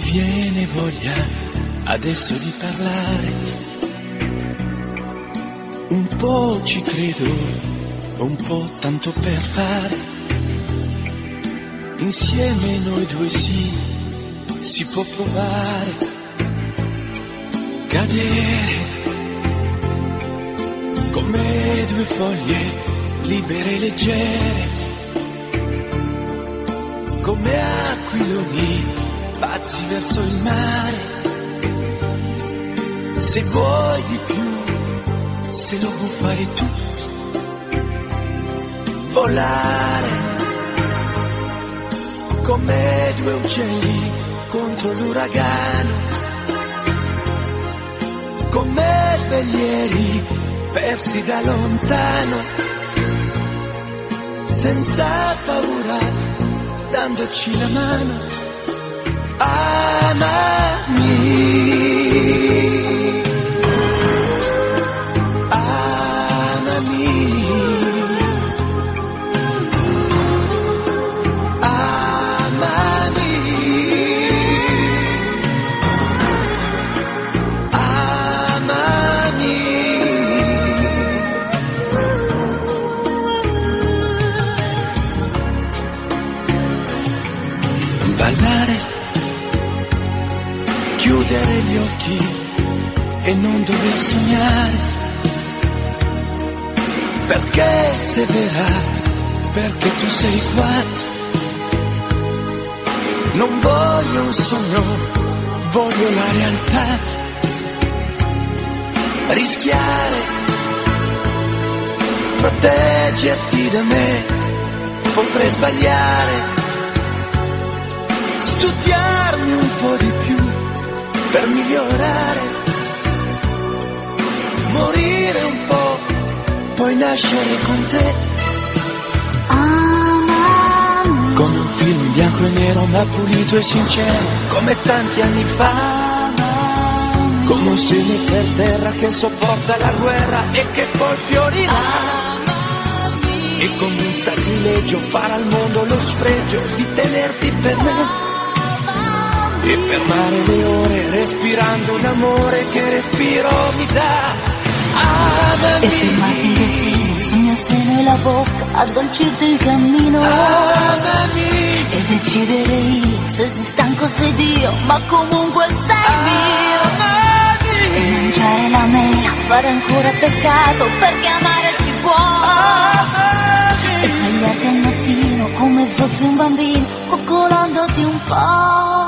viene voglia adesso di parlare. Un po' ci credo, un po' tanto per fare. Insieme noi due si può provare. Cadere come due foglie libere e leggere, come aquiloni pazzi verso il mare. Se vuoi di più, se lo vuoi fare tu, volare come due uccelli contro l'uragano, come velieri persi da lontano, senza paura, dandoci la mano. Amami, amami, amami, amami. Ballare, chiudere gli occhi e non dover sognare, perché se verrà, perché tu sei qua. Non voglio un sogno, voglio la realtà. Rischiare, proteggerti da me, potrei sbagliare, studiarmi un po' di più per migliorare, morire un po', poi nascere con te. Amami, come un film in bianco e nero ma pulito e sincero, come tanti anni fa. amami, Come un seme per terra che sopporta la guerra e che poi fiorirà. amami, E come un sacrilegio fare al mondo lo sfregio di tenerti per me. E fermare le ore respirando un amore che respiro mi dà. e fermarti il destino, sognarsene la bocca, addolcirti il cammino. Amami, E decidere io se sei stanco sei Dio, ma comunque sei mio. E mangiare la mela, fare ancora peccato, perché amare si può. E svegliarti al mattino come fossi un bambino, coccolandoti un po'.